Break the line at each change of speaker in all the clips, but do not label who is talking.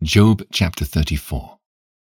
Job chapter 34.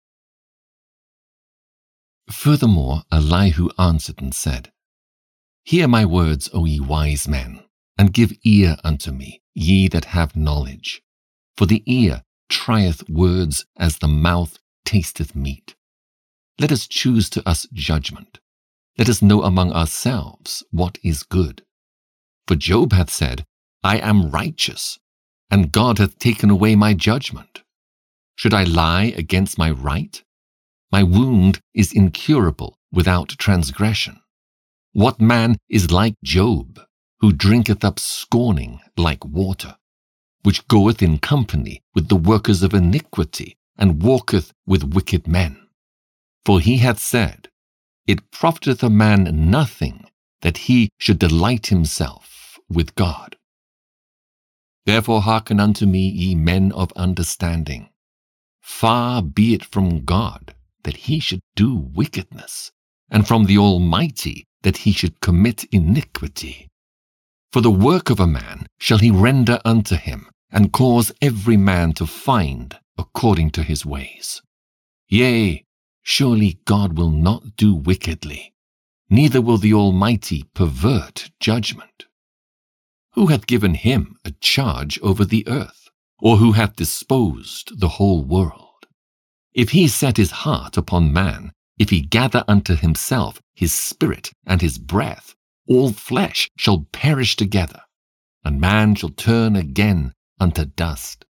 Furthermore, Elihu answered and said, Hear my words, O ye wise men, and give ear unto me, ye that have knowledge. For the ear trieth words as the mouth tasteth meat. Let us choose to us judgment. Let us know among ourselves what is good. For Job hath said, I am righteous, and God hath taken away my judgment. Should I lie against my right? My wound is incurable without transgression. What man is like Job, who drinketh up scorning like water, which goeth in company with the workers of iniquity, and walketh with wicked men? For he hath said, It profiteth a man nothing that he should delight himself with God. Therefore hearken unto me, ye men of understanding. Far be it from God that he should do wickedness, and from the Almighty that he should commit iniquity. For the work of a man shall he render unto him, and cause every man to find according to his ways. Yea, surely God will not do wickedly, neither will the Almighty pervert judgment. Who hath given him a charge over the earth, or who hath disposed the whole world? If he set his heart upon man, if he gather unto himself his spirit and his breath, all flesh shall perish together, and man shall turn again unto dust.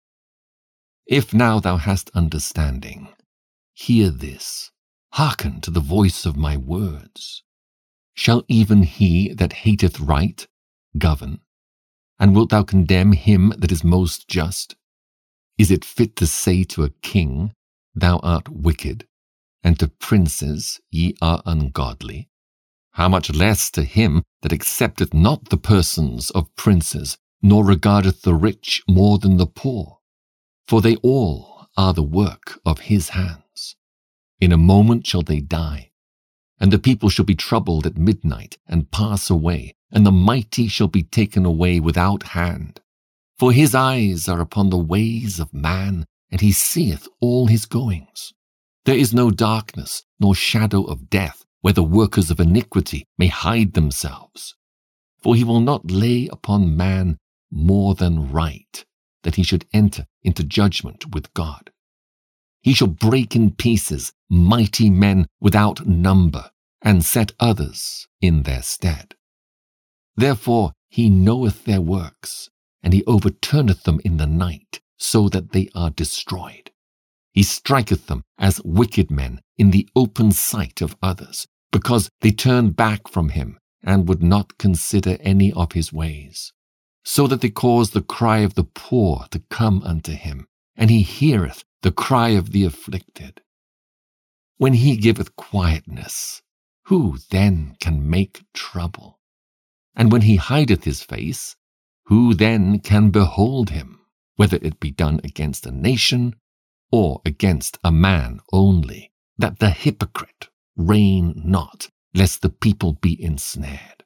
If now thou hast understanding, hear this, hearken to the voice of my words. Shall even he that hateth right govern? And wilt thou condemn him that is most just? Is it fit to say to a king, Thou art wicked, and to princes, Ye are ungodly? How much less to him that accepteth not the persons of princes, nor regardeth the rich more than the poor? For they all are the work of his hands. In a moment shall they die, and the people shall be troubled at midnight, and pass away, and the mighty shall be taken away without hand. For his eyes are upon the ways of man, and he seeth all his goings. There is no darkness, nor shadow of death, where the workers of iniquity may hide themselves. For he will not lay upon man more than right, that he should enter into judgment with God. He shall break in pieces mighty men without number, and set others in their stead. Therefore he knoweth their works, and he overturneth them in the night, so that they are destroyed. He striketh them as wicked men in the open sight of others, because they turned back from him, and would not consider any of his ways. So that they cause the cry of the poor to come unto him, and he heareth the cry of the afflicted. When he giveth quietness, who then can make trouble? And when he hideth his face, who then can behold him? Whether it be done against a nation, or against a man only, that the hypocrite reign not, lest the people be ensnared.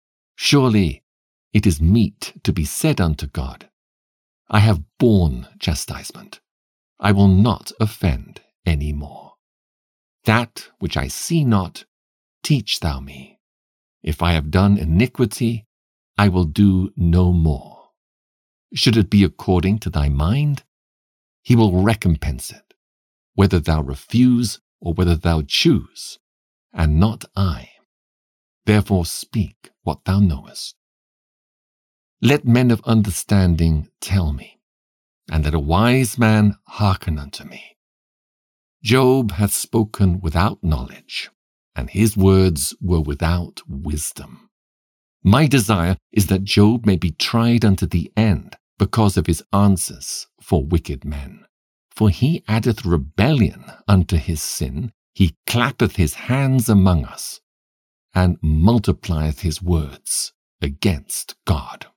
Surely it is meet to be said unto God, I have borne chastisement, I will not offend any more. That which I see not, teach thou me. If I have done iniquity, I will do no more. Should it be according to thy mind, he will recompense it, whether thou refuse or whether thou choose, and not I. Therefore speak what thou knowest. Let men of understanding tell me, and let a wise man hearken unto me. Job hath spoken without knowledge, and his words were without wisdom. My desire is that Job may be tried unto the end, because of his answers for wicked men. For he addeth rebellion unto his sin, he clappeth his hands among us, and multiplieth his words against God.